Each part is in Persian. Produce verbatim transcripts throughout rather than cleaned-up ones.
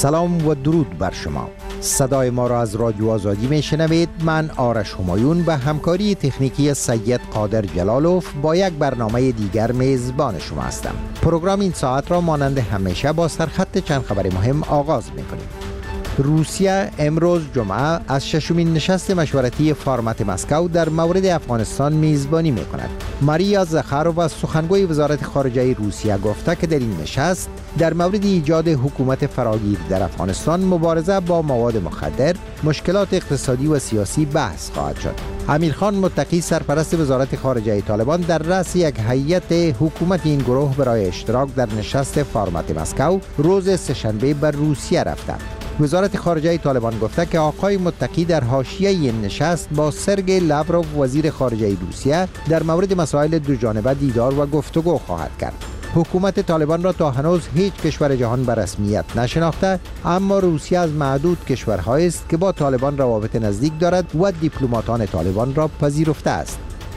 سلام و درود بر شما. صدای ما را از رادیو آزادی میشنوید. من آرش همایون به همکاری تکنیکی سید قادر جلالوف با یک برنامه دیگر میزبان شما هستم. پروگرام این ساعت را مانند همیشه با سرخط چند خبر مهم آغاز میکنیم. روسیه امروز جمعه از ششمین نشست مشورتی فرمت مسکو در مورد افغانستان میزبانی میکند. ماریا زخارووا سخنگوی وزارت خارجه روسیه گفته که در این نشست در مورد ایجاد حکومت فراگیر در افغانستان، مبارزه با مواد مخدر، مشکلات اقتصادی و سیاسی بحث خواهد شد. امیر خان متقی سرپرست وزارت خارجه طالبان در رأس یک هیئت حکومت این گروه برای اشتراک در نشست فرمت مسکو روز سه‌شنبه به روسیه رفته. وزارت خارجه طالبان گفته که آقای متقی در حاشیه این نشست با سرگئی لاوروف وزیر خارجه روسیه در مورد مسائل دوجانبه دیدار و گفتگو خواهد کرد. حکومت طالبان را تا هنوز هیچ کشور جهان به رسمیت نشناخته، اما روسیه از معدود کشورهایی است که با طالبان روابط نزدیک دارد و دیپلماتان طالبان را پذیرفته است.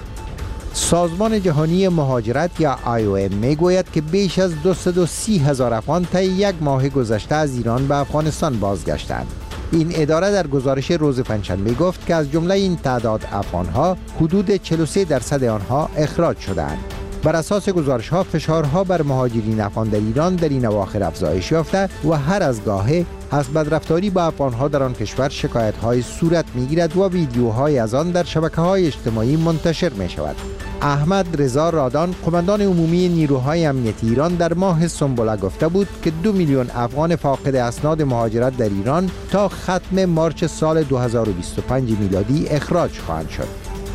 سازمان جهانی مهاجرت یا آی او ام میگوید که بیش از دویست و سی هزار افغان طی یک ماه گذشته از ایران به افغانستان بازگشتند. این اداره در گزارش روز پنجشنبه گفت که از جمله این تعداد افغانها حدود چهل و سه درصد آنها اخراج شدند. بر اساس گزارش ها فشارها بر مهاجرین افغان در ایران در این اواخر افزایش یافته و هر از گاهی از بدرفتاری با افغانها در آن کشور شکایت های صورت میگیرد و ویدیوهای از آن در شبکه های اجتماعی منتشر می شود. احمد رضا رادان، قماندان عمومی نیروهای امنیتی ایران، در ماه سنبله گفته بود که دو میلیون افغان فاقد اسناد مهاجرت در ایران تا ختم مارچ سال دو هزار و بیست و پنج میلادی اخراج خواهند شد.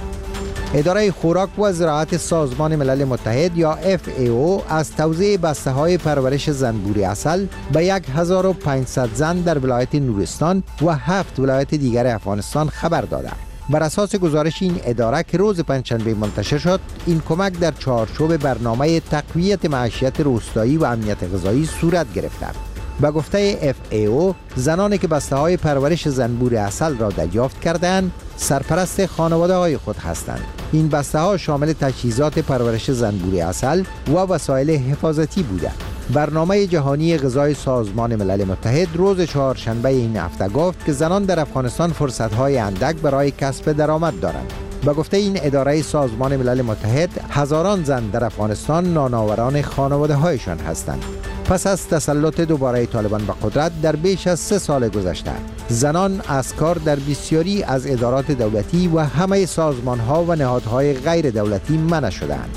اداره خوراک و زراعت سازمان ملل متحد یا اف ای او از توزیع بسته های پرورش زنبور عسل به هزار و پانصد زن در ولایت نورستان و هفت ولایت دیگر افغانستان خبر داده. بر اساس گزارش این اداره که روز پنجشنبه منتشر شد، این کمک در چارچوب برنامه تقویت معیشت روستایی و امنیت غذایی صورت گرفته. به گفته اف ای او، زنانی که بسته های پرورش زنبور عسل را دریافت کردند سرپرست خانواده های خود هستند. این بسته ها شامل تجهیزات پرورش زنبور عسل و وسایل حفاظتی بوده. برنامه جهانی غذای سازمان ملل متحد روز چهارشنبه این هفته گفت که زنان در افغانستان فرصت‌های اندک برای کسب درآمد دارند. به گفته این اداره سازمان ملل متحد، هزاران زن در افغانستان نانآوران خانواده‌هایشان هستند. پس از تسلط دوباره طالبان به قدرت در بیش از سه سال گذشته، زنان از کار در بسیاری از ادارات دولتی و همه سازمان‌ها و نهادهای غیر دولتی منع شدند.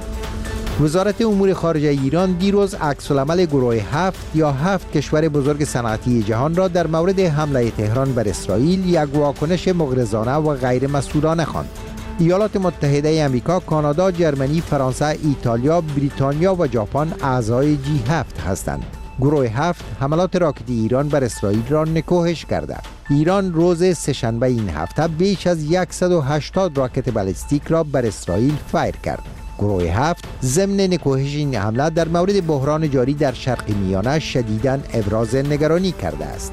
وزارت امور خارجه ایران دیروز عکس‌العمل گروه هفت یا هفت کشور بزرگ صنعتی جهان را در مورد حمله تهران بر اسرائیل یک واکنش مغرضانه و غیر مسئولانه خواند. ایالات متحده آمریکا، کانادا، جرمنی، فرانسه، ایتالیا، بریتانیا و ژاپن اعضای جی هفت هستند. گروه هفت حملات راکتی ایران بر اسرائیل را نکوهش کرده. ایران روز سه‌شنبه این هفته بیش از صد و هشتاد راکت بالستیک را بر اسرائیل فایر کرد. گروه هفت ضمن نکوهش این حمله در مورد بحران جاری در شرق میانه شدیداً ابراز نگرانی کرده است.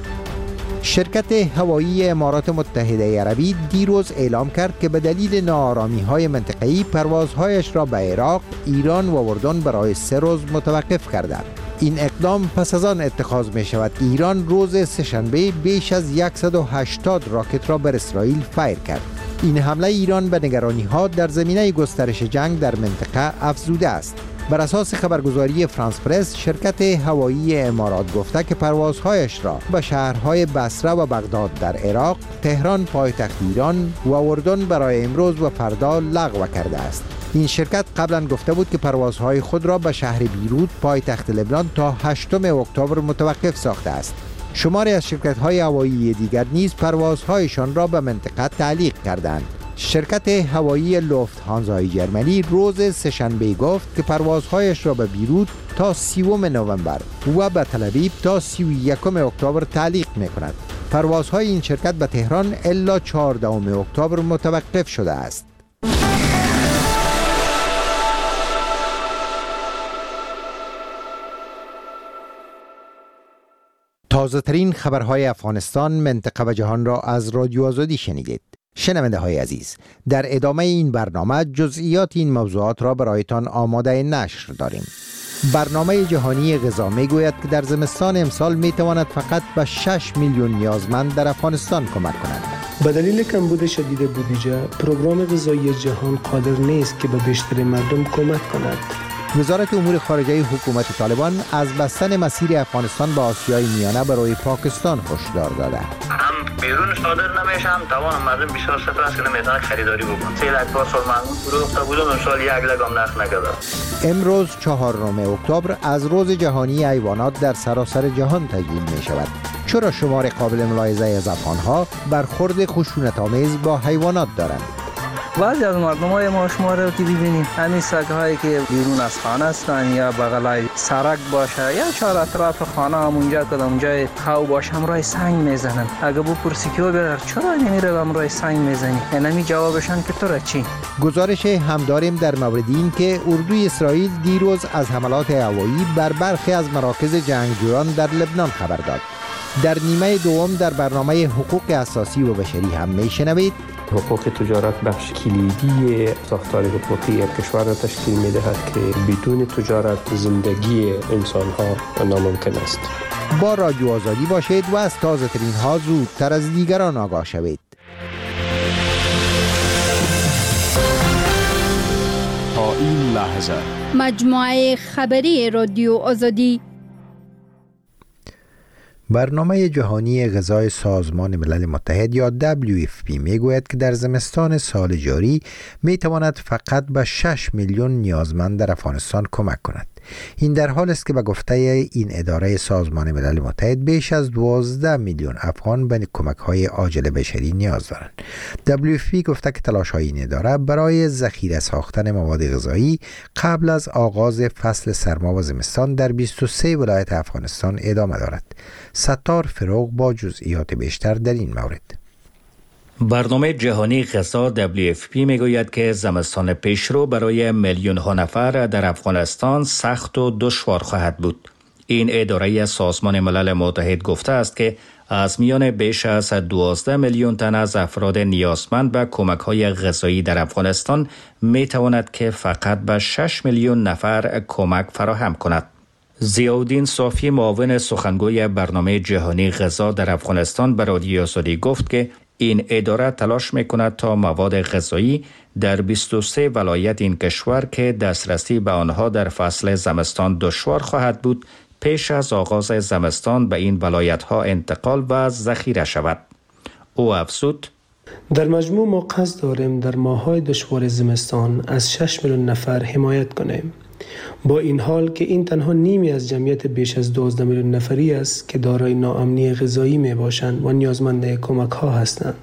شرکت هوایی امارات متحده عربی دیروز اعلام کرد که به دلیل ناآرامی‌های منطقه‌ای پروازهایش را به عراق، ایران و اردن برای سه روز متوقف کرده. این اقدام پس از آن اتخاذ می شود که ایران روز سه‌شنبه بیش از صد و هشتاد راکت را بر اسرائیل فایر کرد. این حمله ایران به نگرانی‌ها در زمینه گسترش جنگ در منطقه افزوده است. بر اساس خبرگزاری فرانس پرس، شرکت هوایی امارات گفته که پروازهایش را به شهرهای بصره و بغداد در عراق، تهران پایتخت ایران و اردن برای امروز و فردا لغو کرده است. این شرکت قبلا گفته بود که پروازهای خود را به شهر بیروت پایتخت لبنان تا هشتم اکتبر متوقف ساخته است. شماری از شرکت‌های هوایی دیگر نیز پروازهایشان را به منطقه تعلیق کردند. شرکت هوایی لوفت‌هانزای جرمنی روز سه‌شنبه گفت که پروازهایش را به بیروت تا سیوم نوامبر و به تل‌آویو تا سی و یکم اکتبر تعلیق می‌کند. پروازهای این شرکت به تهران الا چهاردهم اکتبر متوقف شده است. تازه ترین خبرهای افغانستان، منطقه و جهان را از رادیو آزادی شنیدید. شنونده های عزیز، در ادامه این برنامه جزئیات این موضوعات را برایتان آماده نشر داریم. برنامه جهانی غذا میگوید که در زمستان امسال میتواند فقط به شش میلیون نیازمند در افغانستان کمک کند. به دلیل کمبود شدید بودجه، پروگرام غذایی جهان قادر نیست که به بیشتر مردم کمک کند. وزارت امور خارجه حکومت طالبان از بستن مسیر افغانستان به آسیای میانه برای پاکستان هشدار داده. هم بیرون صادر نمیشه، هم توان مردم بسیار صفر است که نمیتونه خریداری بکنه. سه لک پارسال معمول فروخته بودم، امسال یک لک هم نرخ نکرده. امروز چهارم اکتبر از روز جهانی حیوانات در سراسر جهان تجلیل می شود. چرا شمار قابل ملاحظه از افغانها برخورد خشونت‌آمیز با حیوانات دارند؟ بعضی از مردمای ما شما رو که ببینیم همین سگ‌هایی که بیرون از خانه هستند یا بغلای سرک باشه یا چهار اطراف خانه هم اونجا کدام جای خو باشه هم رای سنگ میزنن. اگه بپرسی که ببر چرا نمیره هم رای سنگ میزنی؟ یعنی جوابشان که تو را چی؟ گزارش هم داریم در مورد این که اردوی اسرائیل دیروز از حملات هوایی بر برخی از مراکز جنگجویان در لبنان خبر داد. در نیمه دوم در برنامه حقوق اساسی و بشری هم میشنوید حقوق تجارت بخش کلیدی ساختار حقوقی یک کشور را تشکیل می‌دهد که بدون تجارت زندگی انسان‌ها ناممکن است. با رادیو آزادی باشید و از تازه ترین ها زودتر از دیگران آگاه شوید. تا این لحظه مجموعه خبری رادیو آزادی. برنامه جهانی غذای سازمان ملل متحد یا دبلیو اف پی میگوید که در زمستان سال جاری میتواند فقط به شش میلیون نیازمند در افغانستان کمک کند. این در حال است که به گفته این اداره سازمان ملل متحد بیش از دوازده میلیون افغان به کمک‌های عاجل بشری نیاز دارند. دبلیو اف پی گفته که تلاش‌های این اداره برای ذخیره ساختن مواد غذایی قبل از آغاز فصل سرما و زمستان در بیست و سه ولایت افغانستان ادامه دارد. ستار فروغ با جزئیات بیشتر در این مورد. برنامه جهانی غذا دبلیو اف پی میگوید که زمستان پیشرو برای میلیون ها نفر در افغانستان سخت و دشوار خواهد بود. این اداره سازمان ملل متحد گفته است که از میان بیش از دوازده میلیون تن از افراد نیازمند به کمک‌های غذایی در افغانستان میتواند که فقط به شش میلیون نفر کمک فراهم کند. ضیاءالدین صافی معاون سخنگوی برنامه جهانی غذا در افغانستان به رادیو آزادی گفت که این اداره تلاش میکند تا مواد غذایی در بیست و سه ولایت این کشور که دسترسی به آنها در فصل زمستان دشوار خواهد بود پیش از آغاز زمستان به این ولایت ها انتقال و ذخیره شود. او افزود: در مجموع ما قصد داریم در ماه‌های دشوار زمستان از شش میلیون نفر حمایت کنیم. با این حال که این تنها نیمی از جمعیت بیش از دوازده میلیون نفری است که دارای ناامنی غذایی می باشند و نیازمند کمک ها هستند.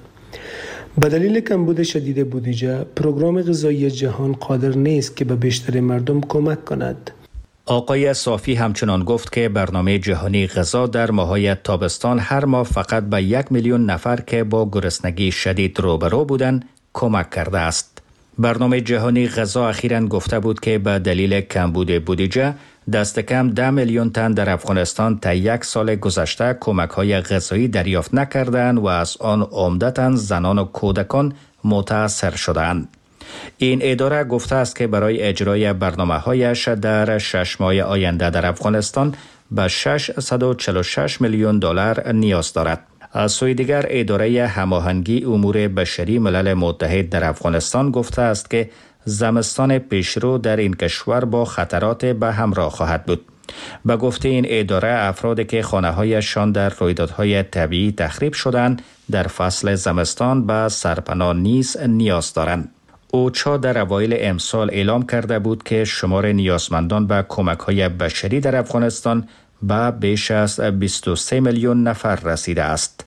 به دلیل کمبود شدید بودجه، پروگرام غذایی جهان قادر نیست که به بیشتر مردم کمک کند. آقای صافی همچنان گفت که برنامه جهانی غذا در ماه‌های تابستان هر ماه فقط به یک میلیون نفر که با گرسنگی شدید روبرو بودند کمک کرده است. برنامه جهانی غذا اخیراً گفته بود که به دلیل کمبود بودجه دست کم ده میلیون تن در افغانستان تا یک سال گذشته کمک‌های غذایی دریافت نکردند و از آن عمدتاً زنان و کودکان متاثر شدند. این اداره گفته است که برای اجرای برنامه‌هایش در شش ماه آینده در افغانستان به ششصد و چهل و شش میلیون دلار نیاز دارد. از سوی دیگر اداره هماهنگی امور بشری ملل متحد در افغانستان گفته است که زمستان پیشرو در این کشور با خطرات به همراه خواهد بود. به گفته این اداره افرادی که خانه‌هایشان در رویدادهای طبیعی تخریب شدند در فصل زمستان به سرپناه نیز نیاز دارند. اوچا در اوایل امسال اعلام کرده بود که شمار نیازمندان به کمک‌های بشری در افغانستان به بیش از بیست و سه میلیون نفر رسیده است.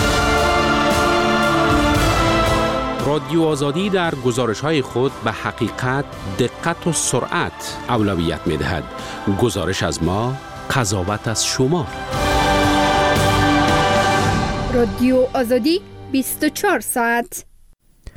رادیو آزادی در گزارش‌های خود به حقیقت، دقت و سرعت اولویت می‌دهد. گزارش از ما، قضاوت از شما. رادیو آزادی بیست و چهار ساعت.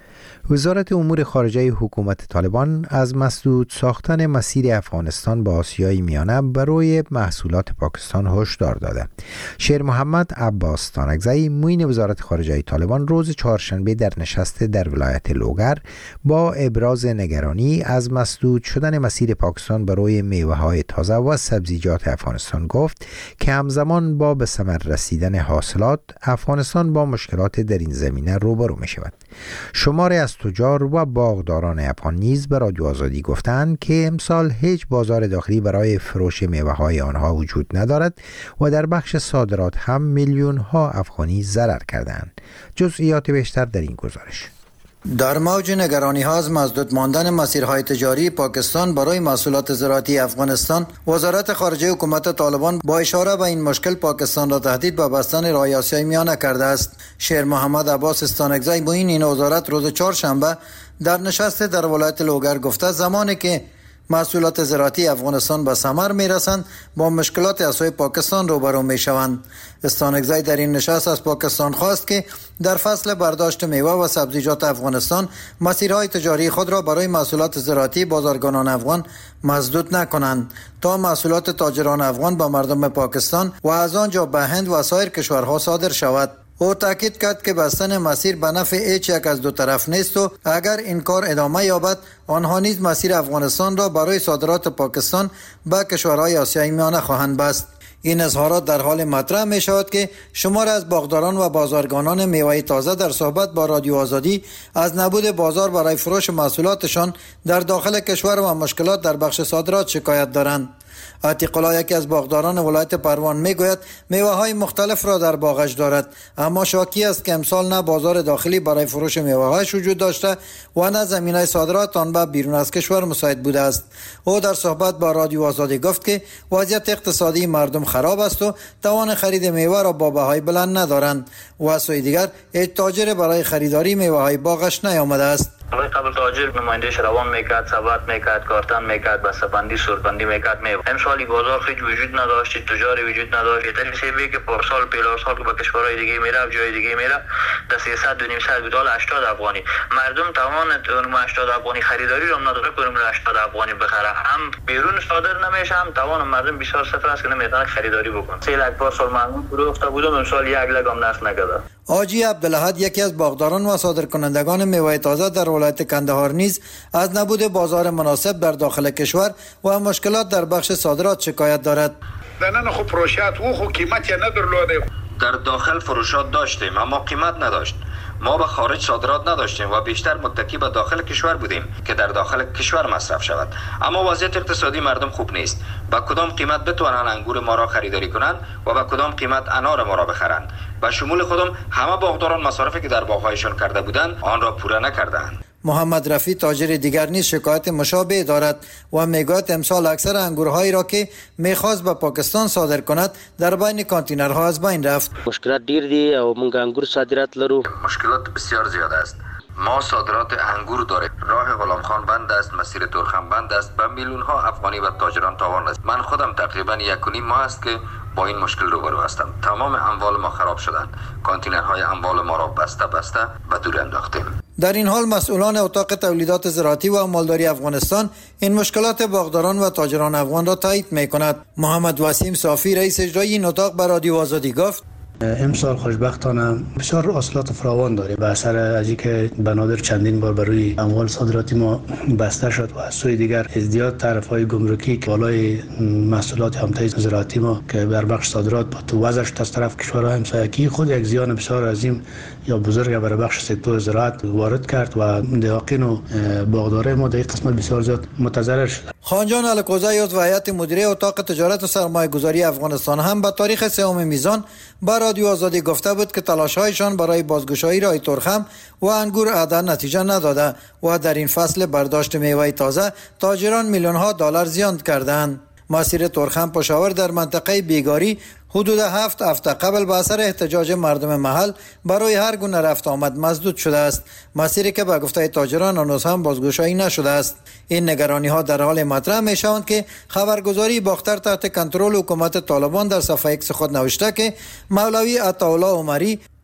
وزارت امور خارجه حکومت طالبان از مسدود ساختن مسیر افغانستان به آسیای میانه برای محصولات پاکستان هشدار داده. شیر محمد عباس تانکزی معین وزارت خارجه طالبان روز چهارشنبه در نشست در ولایت لوگر با ابراز نگرانی از مسدود شدن مسیر پاکستان برای میوه‌های تازه و سبزیجات افغانستان گفت که همزمان با به ثمر رسیدن حاصلات افغانستان با مشکلات در این زمینه روبرو می شود. شماری از تجار و باغداران افغان نیز به رادیو آزادی گفتند که امسال هیچ بازار داخلی برای فروش میوه‌های آنها وجود ندارد و در بخش صادرات هم میلیون ها افغانی ضرر کردند. جزئیات بیشتر در این گزارش. در موج نگرانی ها از مسدود ماندن مسیرهای تجاری پاکستان برای محصولات زراعتی افغانستان، وزارت خارجه حکومت طالبان با اشاره به این مشکل پاکستان را تهدید به بستن راه آسیای میانه کرده است. شیر محمد عباس استانکزی معین این وزارت روز چهارشنبه در نشست در ولایت لوگر گفته زمانی که محصولات زراعتی افغانستان به ثمر میرسند با مشکلات اساسی پاکستان روبرو میشوند. استانکزی در این نشست از پاکستان خواست که در فصل برداشت میوه و سبزیجات افغانستان مسیرهای تجاری خود را برای محصولات زراعتی بازرگانان افغان مسدود نکنند تا محصولات تاجران افغان به مردم پاکستان و از آنجا به هند و سایر کشورها صادر شود. او تاکید کرد که بستن مسیر به نفع هیچ یک از دو طرف نیست و اگر این کار ادامه یابد آنها نیز مسیر افغانستان را برای صادرات پاکستان به کشورهای آسیای میانه خواهند بست. این اظهارات در حال مطرح می شود که شمار از باغداران و بازارگانان میوه تازه در صحبت با رادیو آزادی از نبود بازار برای فروش محصولاتشان در داخل کشور و مشکلات در بخش صادرات شکایت دارند. عتیق الله یکی از باغداران ولایت پروان میگوید میوه های مختلف را در باغش دارد، اما شاکی است که امسال نه بازار داخلی برای فروش میوه هایش وجود داشته و نه زمینه صادرات آن به بیرون از کشور مساعد بوده است. او در صحبت با رادیو آزادی گفت که وضعیت اقتصادی مردم خراب است و توان خرید میوه را با بهای بلند ندارند و از سوی دیگر هیچ تاجر برای خریداری میوه های باغش نیامده است. ولی قبل تاجر نمایندهش روان میکرد، ثبت میکرد، کارتن میکرد، بسته‌بندی سوربندی میکرد. می امسالی بازار خیلی وجود نداشت، تجاری وجود نداشت. یعنی سیبی که پارسال پیلار سال که به کشورهای دیگه میره، جای دیگه میره، در سیصد و نیم صد بود، حالا هشتاد افغانی. مردم توان اون هشتاد افغانی خریداری را نداره که اون هشتاد افغانی بخره. هم بیرون صادر نمیشه، هم توان مردم بسیار صفر است که نمیتونه خریداری بکنه. سه لک پارسال معمول فروخته بودم، امسال یک لک هم نصف نکرده. حاجی عبدالاحد یکی از باغداران و صادرکنندگان میوه تازه در ولایت کندهار نیز از نبود بازار مناسب در داخل کشور و مشکلات در بخش صادرات شکایت دارد. دنن خو فروشات و خو قیمت ندارد. در داخل فروشات داشتیم اما قیمت نداشت. ما به خارج صادرات نداشتیم و بیشتر متکی به داخل کشور بودیم که در داخل کشور مصرف شود. اما وضعیت اقتصادی مردم خوب نیست. با کدام قیمت بتوانند انگور ما را خریداری کنند و با کدام قیمت انار ما را بخرند. به شمول خودم همه باغداران مصارفی که در باغ‌هایشان کرده بودند آن را پوره نکردند. محمد رفی تاجر دیگر نیز شکایت مشابه دارد و میگوید امسال اکثر انگورهایی را که میخواست به پاکستان صادر کند در بین کانتینرها از بین رفت. مشکلات ډیر دي او موږ انګور صادرات لرو. مشکلات بسیار زیاد است. ما صادرات انگور داریم. راه غلام خان بند است، مسیر تورخم بند است، به میلیون ها افغانی و تاجران تاوان است. من خودم تقریبا یک و نیم ماه است که با این مشکل روبرو هستم. تمام اموال ما خراب شدند. کانتینرهای اموال ما را بسته بسته به دور انداختیم. در این حال مسئولان اتاق تولیدات زراعتی و مالداری افغانستان این مشکلات باغداران و تاجران افغان را تایید می‌کند. محمد وسیم صافی رئیس اجرایی این اتاق به رادیو آزادی گفت امسال خوشبختانه بسیار حاصلات فراوان داریم به اثر از اینکه بنادر چندین بار برای اموال صادراتی ما بسته شد و از سوی دیگر ازدیاد تعرفه‌های گمرکی که بالای محصولات همتای زراعتی ما که در بخش صادرات با تو وضعش از طرف کشورهای همسایگی خود یک زیان بسیار عظیم یا بزرگ برای بخش سکتور زراعت وارد کرد و دهقان و باغدارای ما در این قسمت بسیار زیاد متضرر شد. خانجان الکوزی عضو هیئت مدیره اتاق تجارت و سرمایه‌گذاری افغانستان هم به تاریخ سوم میزان با رادیو آزادی گفته بود که تلاش‌هایشان برای بازگشایی راه تورخم و انگور عدن نتیجه نداده و در این فصل برداشت میوه تازه تاجران میلیون‌ها دلار زیان کردند. مسیر تورخم پشاور در منطقه بیگاری حدود هفت هفته قبل به اثر احتجاج مردم محل برای هر گونه رفت آمد مسدود شده است، مسیری که به گفته تاجران هنوز هم بازگشایی نشده است. این نگرانی ها در حال مطرح می شوند که خبرگزاری باختر تحت کنترل حکومت طالبان در صفحه ایکس خود نوشته که مولوی عطاالله عمری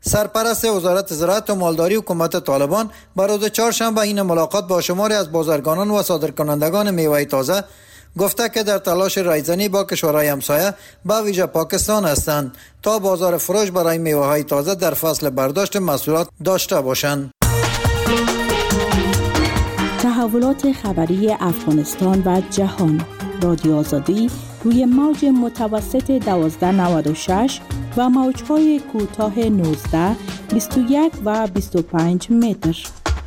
سرپرست وزارت زراعت و مالداری حکومت طالبان بر روز چهارشنبه این ملاقات با شماری از بازرگانان و صادرکنندگان میوه تازه گفته که در تلاش رایزنی با کشورهای همسایه به ویژه پاکستان هستند تا بازار فروش برای میوه های تازه در فصل برداشت محصولات داشته باشند. تحولات خبری افغانستان و جهان. رادیو آزادی روی موج متوسط دوازده نود و شش و موج‌های کوتاه نوزده، بیست و یک و بیست و پنج متر.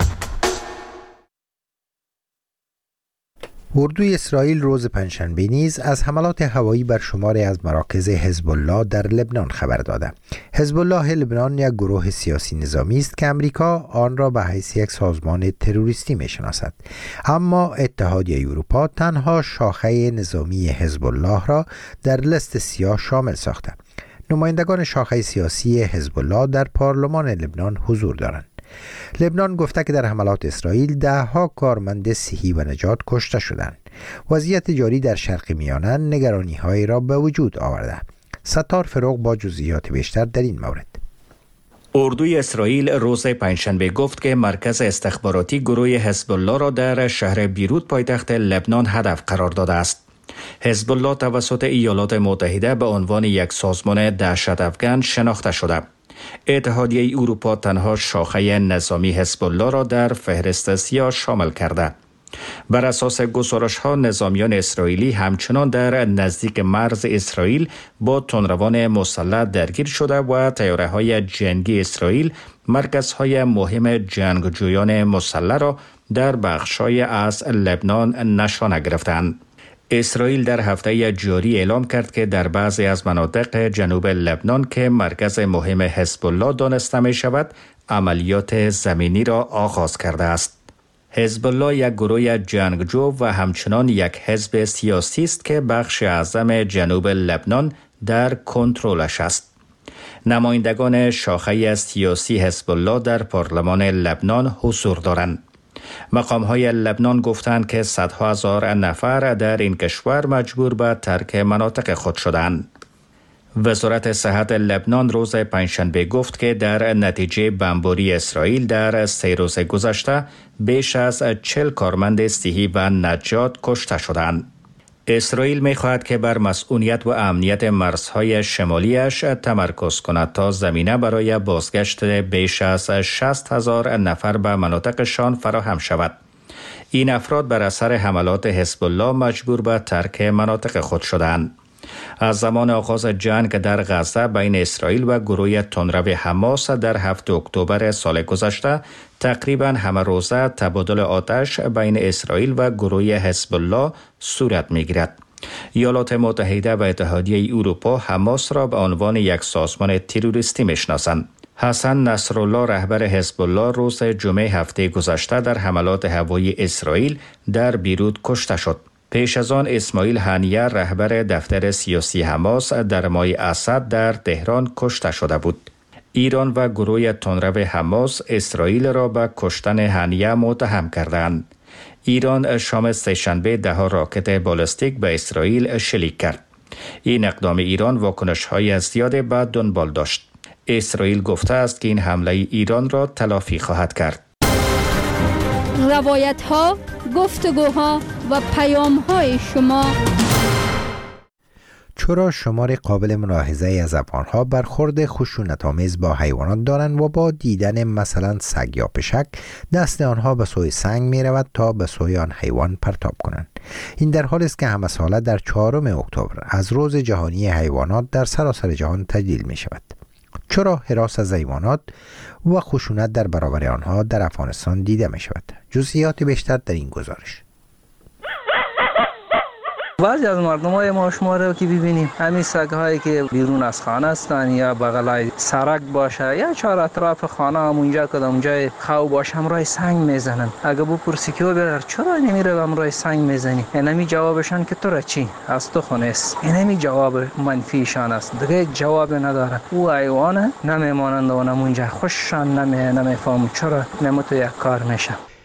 اردوی اسرائیل روز پنجشنبه نیز از حملات هوایی بر شماری از مراکز حزب الله در لبنان خبر داده. حزب الله لبنان یک گروه سیاسی نظامی است که امریکا آن را به حیث یک سازمان تروریستی می‌شناسد، اما اتحادیه اروپا تنها شاخه نظامی حزب الله را در لیست سیاه شامل ساخته. نمایندگان شاخه سیاسی حزب الله در پارلمان لبنان حضور دارند. لبنان گفته که در حملات اسرائیل ده ها کارمند صحی و نجات کشته شدند. وضعیت جاری در شرق میانه نگرانی هایی را به وجود آورده. ستار فروغ با جزئیات بیشتر در این مورد. اردوی اسرائیل روز پنجشنبه گفت که مرکز استخباراتی گروه حزب الله را در شهر بیروت پایتخت لبنان هدف قرار داده است. حزب الله توسط ایالات متحده به عنوان یک سازمان دهشت‌افکن شناخته شده. اتحادیه اروپا تنها شاخه نظامی حزب الله را در فهرست سیاه شامل کرده. بر اساس گزارش‌ها نظامیان اسرائیلی همچنان در نزدیک مرز اسرائیل با تندروان مسلح درگیر شده و طیاره‌های جنگی اسرائیل مرکزهای مهم جنگجویان مسلح را در بخش‌های از لبنان نشانه گرفتند. اسرائیل در هفته جاری اعلام کرد که در بعضی از مناطق جنوب لبنان که مرکز مهم حزب الله دانسته می شود، عملیات زمینی را آغاز کرده است. حزب الله یک گروه جنگجو و همچنان یک حزب سیاسی است که بخش اعظم جنوب لبنان در کنترلش است. نمایندگان شاخه سیاسی حزب الله در پارلمان لبنان حضور دارند. مقام‌های لبنان گفتند که صدها هزار نفر در این کشور مجبور به ترک مناطق خود شدند. وزارت صحت لبنان روز پنجشنبه گفت که در نتیجه بمباری اسرائیل در سه روز گذشته بیش از چهل کارمند صحی و نجات کشته شدند. اسرائیل می‌خواهد که بر مسئولیت و امنیت مرزهای شمالیش تمرکز کند تا زمینه برای بازگشت بیش از شصت هزار نفر به مناطقشان فراهم شود. این افراد بر اثر حملات حزب الله مجبور به ترک مناطق خود شدند. از زمان آغاز جنگ در غزه بین اسرائیل و گروه تندرو حماس در هفتم اکتبر سال گذشته تقریباً همه روزه تبادل آتش بین اسرائیل و گروه حزب الله صورت می‌گیرد. ایالات متحده و اتحادیه اروپا حماس را به عنوان یک سازمان تروریستی می‌شناسند. حسن نصرالله رهبر حزب الله روز جمعه هفته گذشته در حملات هوایی اسرائیل در بیروت کشته شد. پیش از آن اسماعیل هنیه رهبر دفتر سیاسی حماس در ماه اسد در تهران کشته شده بود. ایران و گروه تندرو حماس اسرائیل را به کشتن هنیه متهم کردند. ایران شام سه‌شنبه ده ها راکت بالستیک به اسرائیل شلیک کرد. این اقدام ایران واکنش‌های زیاد به دنبال داشت. اسرائیل گفته است که این حمله ایران را تلافی خواهد کرد. روایت ها، گفتگوها و پیام های شما. چرا شمار قابل ملاحظه از افغان‌ها برخورد خشونت‌آمیز با حیوانات دارند و با دیدن مثلا سگ یا پشک دست آنها به سوی سنگ می‌رود تا به سوی آن حیوان پرتاب کنند. این در حالی است که همه ساله در چهارم اکتبر از روز جهانی حیوانات در سراسر جهان تجلیل می‌شود. چرا هراس از حیوانات و خشونت در برابر آنها در افغانستان دیده می‌شود؟ جزئیات بیشتر در این گزارش. بعضی از مردمای ما شما رو که ببینیم همین سگ‌هایی که بیرون از خانه هستن یا بغلای سرک باشه یا چهار اطراف خانه همونجا کدام جای خو باشه همراه سنگ میزنن. اگه بپرسی که ببر چرا نمیره همراه سنگ میزنی؟ اینمی جوابشان که تو را چی از تو خونست. اینمی جواب منفیشان است. دیگه جواب نداره. او حیوانه نمیمانند و نمونجا خوششان نمی نمیفهم چرا نمو تو یک کار میشه.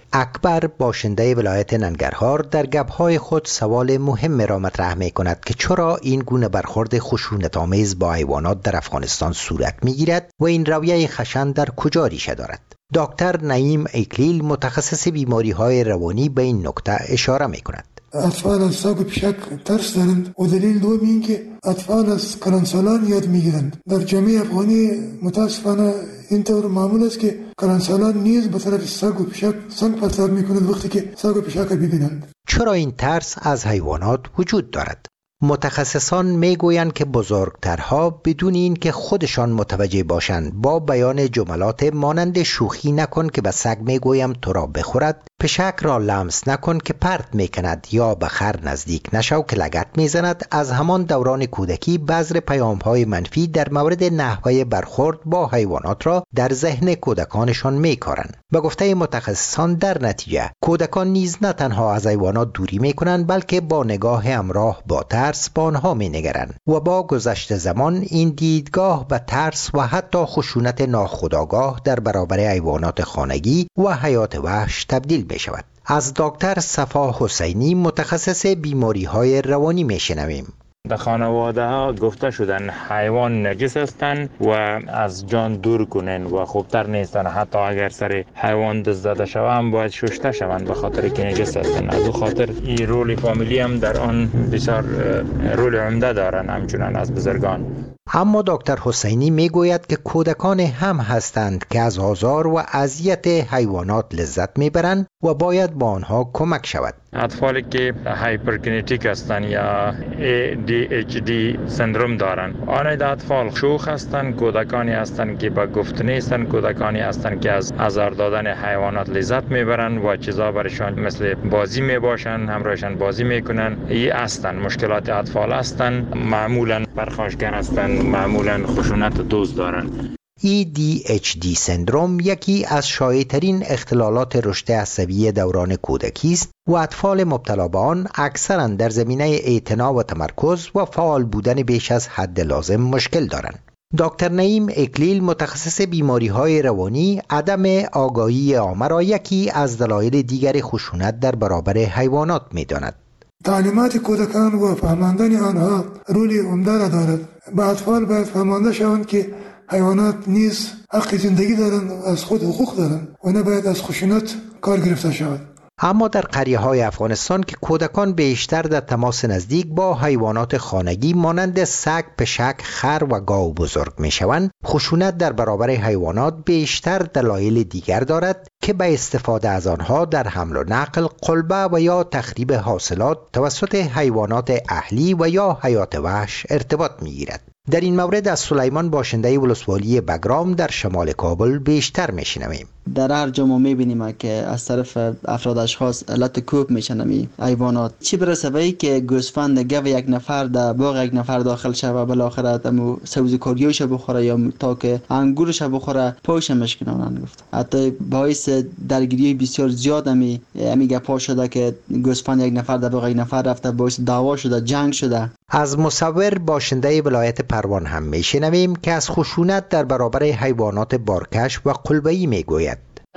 اکبر باشنده ولایت ننگرهار در گپ‌های خود سوال مهم را مطرح می‌کند که چرا این گونه برخورد خشونت‌آمیز با حیوانات در افغانستان صورت می‌گیرد و این رویه خشن در کجا ریشه دارد. دکتر نعیم اکلیل متخصص بیماری‌های روانی به این نکته اشاره می‌کند. اطفال از سگ و پیشک ترس دارند و دلیل دوم این که اطفال از کلانسالان یاد میگیرند. در جامعه افغانی متاسفانه اینطور معمول است که کلانسالان نیز به طرف سگ و پیشک سنگ پرتاب میکنند وقتی که سگ و پیشک ببینند. چرا این ترس از حیوانات وجود دارد؟ متخصصان میگویند که بزرگترها بدون این که خودشان متوجه باشند با بیان جملات مانند شوخی نکن که به سگ میگویم تو را بخورد، پشک را لمس نکن که پرت میکند یا به خر نزدیک نشو که لگد میزند، از همان دوران کودکی بذر پیام‌های منفی در مورد نحوه برخورد با حیوانات را در ذهن کودکانشان میکارند. به گفته متخصصان در نتیجه کودکان نیز نه تنها از حیوانات دوری میکنند بلکه با نگاه همراه با ترس با آنها مینگرند و با گذشت زمان این دیدگاه به ترس و حتی خشونت ناخودآگاه در برابر حیوانات خانگی و حیات وحش تبدیل می شود. از دکتر صفا حسینی متخصص بیماری های روانی می شنویم. در خانواده ها گفته شدن حیوان نجس هستند و از جان دور کنن و خوبتر نیستن، حتی اگر سر حیوان دست زده شوه هم باید شسته شوند به خاطر که نجس هستند. از او خاطر این رول فامیلی هم در آن بسیار رول عمده دارن همچنان از بزرگان. اما دکتر حسینی میگوید که کودکان هم هستند که از آزار و اذیت حیوانات لذت میبرند و باید با آنها کمک شود. اطفالی که هایپرکنیتیک هستند یا ای دی اچ دی سندروم دارند، آن اطفال شوخ هستند، کودکانی هستند که با گفت نیستند، کودکانی هستند که از آزار دادن حیوانات لذت میبرند و چیزا برشان مثل بازی میباشند، همراهشان بازی میکنند. این هستند مشکلات اطفال هستند، معمولا پرخاشگر هستند، معمولا خشونت دوز دارند. ای دی اچ دی سندروم یکی از شایع‌ترین اختلالات رشد عصبی دوران کودکی است و اطفال مبتلا به آن اکثرا در زمینه اعتنا و تمرکز و فعال بودن بیش از حد لازم مشکل دارند. دکتر نعیم اکلیل متخصص بیماری‌های روانی عدم آگاهی عامه را یکی از دلایل دیگر خشونت در برابر حیوانات می‌داند. تعلیمات کودکان و فهماندن آنها رولی عمده را دارد. به اطفال باید فهمانده شوند که حیوانات نیز حق زندگی دارند، از خود حقوق دارند و نباید از خشونت کار گرفته شود. اما در قریه های افغانستان که کودکان بیشتر در تماس نزدیک با حیوانات خانگی مانند سگ، پشک، خر و گاو بزرگ می شوند، خشونت در برابر حیوانات بیشتر دلایل دیگر دارد که به استفاده از آنها در حمل و نقل، قلبه و یا تخریب حاصلات توسط حیوانات اهلی و یا حیات وحش ارتباط می گیرد. در این مورد از سلیمان باشنده ولسوالی بگرام در شمال کابل بیشتر میشنویم. در هر جا ما میبینیم که از طرف افراد اشخاص علت کوب میشن می حیوانات، چی برسه به که گوسفند گاو یک نفر در باغ یک نفر داخل شه و بالاخره تمو سبزی کاریوش بخوره یا تا که انگورش بخوره پاش مشکنن گفت. حتی باعث درگیری بسیار زیاد می می گپا شده که گوسفند یک نفر در باغ یک نفر رفته، باعث دعوا شده، جنگ شده. از مصور باشنده ولایت پروان هم میشنویم که از خشونت در برابر حیوانات بارکش و قلبه‌ای میگوید.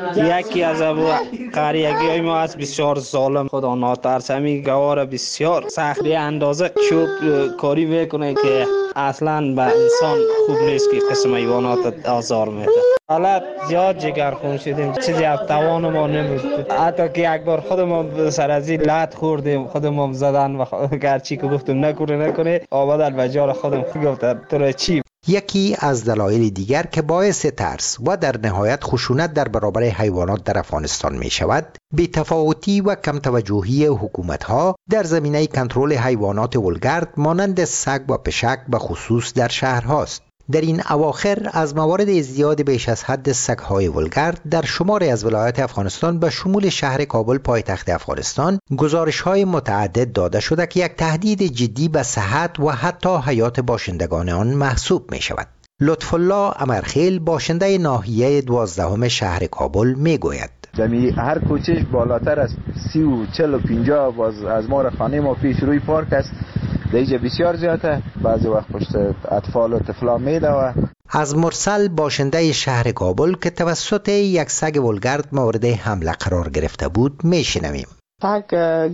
یکی از قریگی ما از بسیار ظالم خدا ناترس همی گوار بسیار سخت به اندازه چوب کاری میکنه که اصلا به انسان خوب نیست که قسم حیوانات آزار میده. حالا زیاد جگرخون شدیم، چیزی از توان ما نمید، حتی که یک بار خودمون سر از این لط خوردیم، خودمون زدن و گرچی که گفتم نکنه نکنه آبادن و جار خودم گفتن تو را چی. یکی از دلایل دیگر که باعث ترس و در نهایت خشونت در برابر حیوانات در افغانستان می شود، بی‌تفاوتی و کم توجهی حکومت‌ها در زمینه کنترل حیوانات ولگرد مانند سگ و پشک به خصوص در شهرهاست. در این اواخر از موارد ازدیاد بیش از حد سگ‌های ولگرد در شماری از ولایات افغانستان به شمول شهر کابل پایتخت افغانستان گزارش‌های متعدد داده شده که یک تهدید جدی به صحت و حتی حیات باشندگان آن محسوب می‌شود. لطف الله امرخیل باشنده ناحیه دوازدهم شهر کابل میگوید: جمعی هر کوچش بالاتر از سی و چل و پینجا باز از ما خانه ما پیش روی پارک است. دیگه بسیار زیاده، بعضی وقت پشت اطفال و طفلا میده. و از مرسل باشنده شهر کابل که توسط یک سگ ولگرد مورد حمله قرار گرفته بود میشنویم. سگ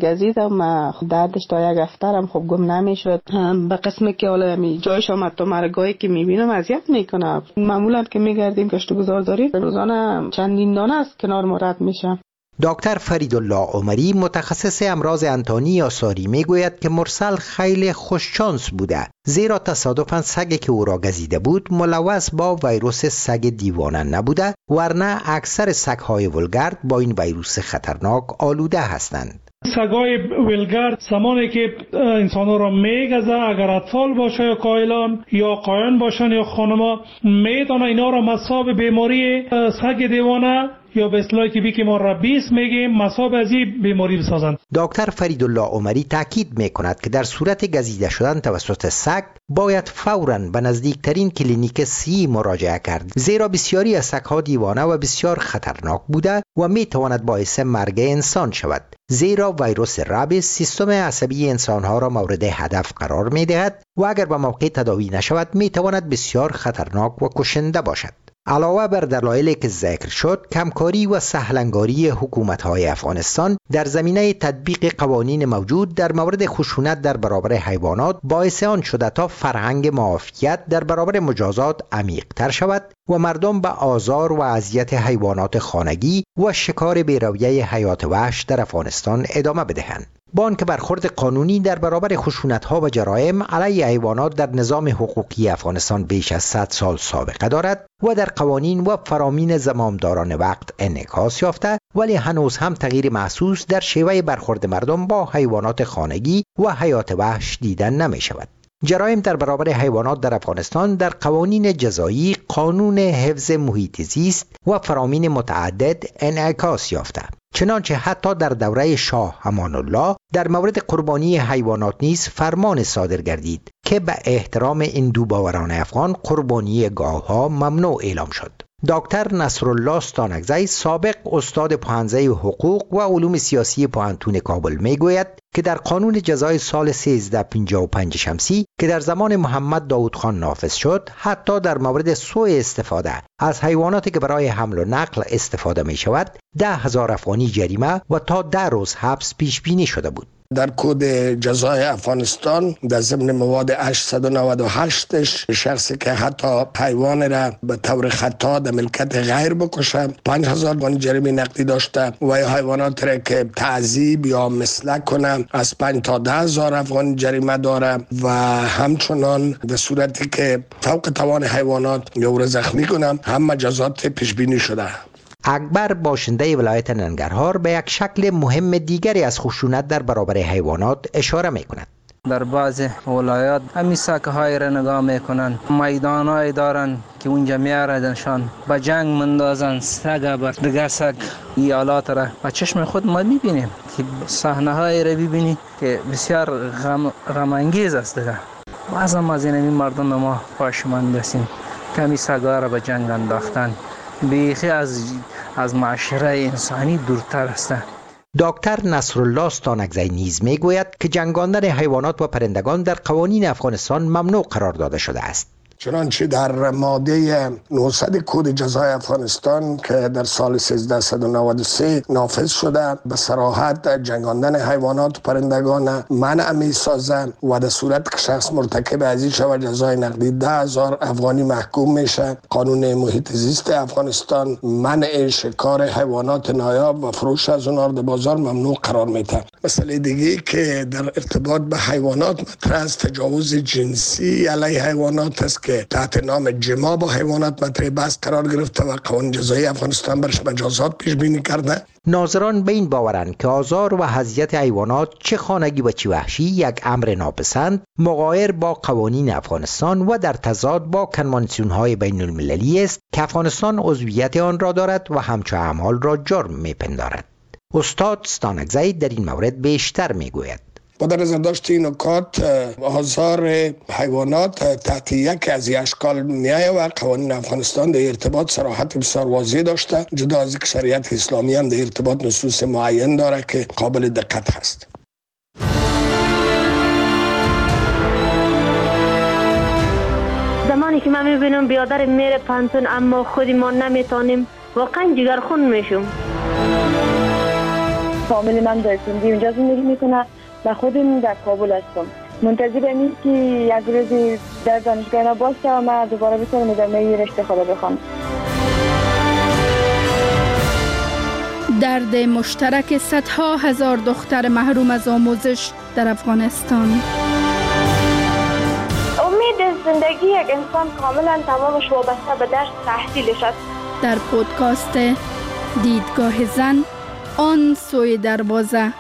گزیدم، دردش تا یک هفته‌ام خب گم نمیشد. به قسمی که حالا می جایش آمد تا مرگایی که میبینم اذیت میکنه. معمولا که میگردیم کشت و گذار داریم روزانه چندین دانه است کنار ما رد میشه. دکتر فریدالله عمری متخصص امراض انتانی آثاری میگوید که مرسل خیلی خوششانس بوده، زیرا تصادفاً سگی که او را گزیده بود ملوث با ویروس سگ دیوانه نبوده، ورنه اکثر سگ‌های ولگرد با این ویروس خطرناک آلوده هستند. سگای ولگرد زمانی که انسان‌ها را میگزه، اگر اطفال باشه یا کایلان یا قایان باشن یا خانما، میتونه اینا را مصاب بیماری سگ دیوانه یا به اصطلاحی که بیک ما ربیس میگیم مصاب از این بیماری بسازند. دکتر فریدالله عمری تاکید میکند که در صورت گزیده شدن توسط سگ باید فوراً به نزدیکترین کلینیک سی مراجعه کرد، زیرا بسیاری از سگ‌ها دیوانه و بسیار خطرناک بوده و میتواند باعث مرگ انسان شود، زیرا ویروس ربیس سیستم عصبی انسانها را مورد هدف قرار میدهد و اگر به موقع تداوی نشود میتواند بسیار خطرناک و کشنده باشد. علاوه بر دلایلی که ذکر شد، کمکاری و سهلنگاری حکومت‌های افغانستان در زمینه تطبیق قوانین موجود در مورد خشونت در برابر حیوانات باعث آن شده تا فرهنگ معافیت در برابر مجازات عمیق‌تر شود و مردم به آزار و اذیت حیوانات خانگی و شکار بی‌رویه حیات وحش در افغانستان ادامه بدهند. با آنکه برخورد قانونی در برابر خشونت‌ها و جرایم علیه حیوانات در نظام حقوقی افغانستان بیش از صد سال سابقه دارد و در قوانین و فرامین زمامداران وقت انعکاس یافته، ولی هنوز هم تغییر محسوس در شیوه برخورد مردم با حیوانات خانگی و حیات وحش دیدن نمی شود. جرایم در برابر حیوانات در افغانستان در قوانین جزایی، قانون حفظ محیط زیست و فرامین متعدد انعکاس یافته. چنانچه حتی در دوره شاه امان الله در مورد قربانی حیوانات نیز فرمان صادر گردید که به احترام این دو باوران افغان قربانی گاوها ممنوع اعلام شد. دکتر نصرالله ستانکزی، سابق استاد پوهنځی حقوق و علوم سیاسی پوهنتون کابل میگوید که در قانون جزای سال سیزده پنجاه و پنج شمسی که در زمان محمد داود خان نافذ شد، حتی در مورد سوء استفاده از حیواناتی که برای حمل و نقل استفاده می شود ده هزار افغانی جریمه و تا ده روز حبس پیش بینی شده بود. در کد جزای افغانستان در ضمن مواد هشتصد و نود و هشت شخصی که حتی حیوان را به طور خطا در ملکت غیر بکشه پنج هزار افغانی جریمه نقدی داشته و یا حیوانات را که تعذیب یا مسلک کنه از پنج تا ده هزار افغانی جریمه داره و همچنان در صورتی که فوق توان حیوانات یا او را زخمی کنه هم مجازات پیش بینی شده. اکبر، باشنده ولایت ننگرهار، به یک شکل مهم دیگری از خشونت در برابر حیوانات اشاره می کند. در بعض ولایات همین سگ‌های را نگاه میکنن، میدان‌های دارن که اونجا میاردنشان به جنگ مندازن سگ بر دیگر سگ. ایالات را با چشم خود ما میبینیم که صحنه‌های را ببینی که بسیار غم غم‌انگیز است. دیگر بعضا از این مردم ما پشیمان هستیم که همین سگ‌ها را به جنگ انداختن، بیخی از از معاشره انسانی دورتر است. دکتر نصرالله ستانکزی نیز میگوید که جنگاندن حیوانات و پرندگان در قوانین افغانستان ممنوع قرار داده شده است. چنانچه در ماده نهصد کد جزای افغانستان که در سال سیزده نود و سه نافذ شده به صراحت جنگاندن حیوانات و پرندگان منع می سازه و در صورت که شخص مرتکب از این شود جزای نقدی ده هزار افغانی محکوم میشه. قانون محیط زیست افغانستان منع شکار حیوانات نایاب و فروش از اونها در بازار ممنوع قرار میده. مسئله دیگه که در ارتباط به حیوانات مطرح است تجاوز جنسی علیه حیوانات است که تحت نام جماع با حیوانات مطرح بحث قرار گرفته و قانون جزایی افغانستان برش مجازات پیش بینی کرده. ناظران به این باورند که آزار و اذیت حیوانات چه خانگی و چه وحشی یک امر ناپسند، مغایر با قوانین افغانستان و در تضاد با کنوانسیون‌های بین المللی است که افغانستان عضویت آن را دارد و همچو اعمال را جرم میپندارد. استاد ستانکزی در این مورد بیشتر میگوید. با در نظر داشت این نکات آزار حیوانات تحت یک از اشکال میایه و قوانین افغانستان در ارتباط صراحت بسیار واضح داشته، جدا از اینکه شریعت اسلامی هم در ارتباط نصوص معین داره که قابل دقت هست. زمان زنی که من میبینم بیادر میره پانتون اما خودی ما نمیتونیم، واقعا جگرخون میشم. فامیل من در سندی اونجا زندگی میکنه و خودم در کابل هستم. منتظرم این که یک روزی در دانشگاه اینا باشه و من دوباره بتونم ادامه رشته خود بخوام. درد مشترک صدها هزار دختر محروم از آموزش در افغانستان. امید زندگی یک انسان کاملا تمامش وابسته به درس تحصیلش است. در پودکاست دیدگاه زن، آن سوی دروازه.